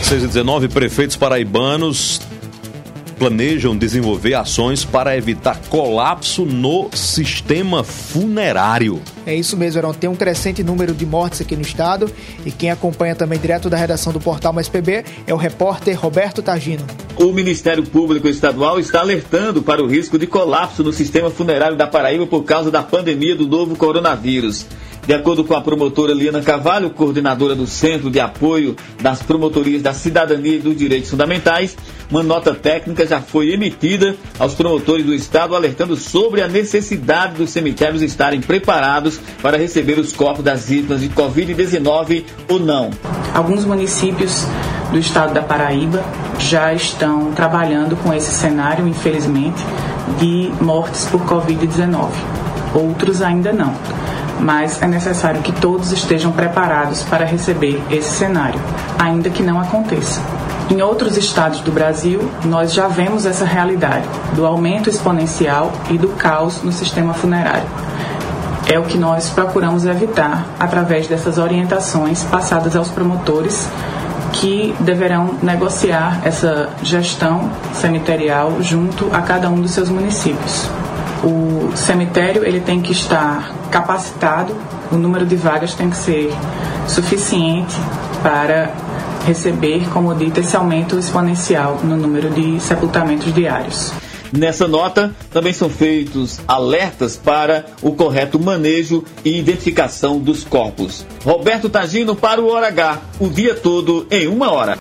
6h19, prefeitos paraibanos planejam desenvolver ações para evitar colapso no sistema funerário. É isso mesmo, Heron. Tem um crescente número de mortes aqui no estado e quem acompanha também direto da redação do Portal Mais PB é o repórter Roberto Tagino. O Ministério Público Estadual está alertando para o risco de colapso no sistema funerário da Paraíba por causa da pandemia do novo coronavírus. De acordo com a promotora Liana Carvalho, coordenadora do Centro de Apoio das Promotorias da Cidadania e dos Direitos Fundamentais, uma nota técnica já foi emitida aos promotores do Estado, alertando sobre a necessidade dos cemitérios estarem preparados para receber os corpos das vítimas de Covid-19 ou não. Alguns municípios do estado da Paraíba já estão trabalhando com esse cenário, infelizmente, de mortes por Covid-19. Outros ainda não. Mas é necessário que todos estejam preparados para receber esse cenário, ainda que não aconteça. Em outros estados do Brasil, nós já vemos essa realidade do aumento exponencial e do caos no sistema funerário. É o que nós procuramos evitar através dessas orientações passadas aos promotores que deverão negociar essa gestão cemiterial junto a cada um dos seus municípios. O cemitério ele tem que estar capacitado, o número de vagas tem que ser suficiente para receber, como dito, esse aumento exponencial no número de sepultamentos diários. Nessa nota, também são feitos alertas para o correto manejo e identificação dos corpos. Roberto Tagino para o Hora H, o dia todo em 1 hora.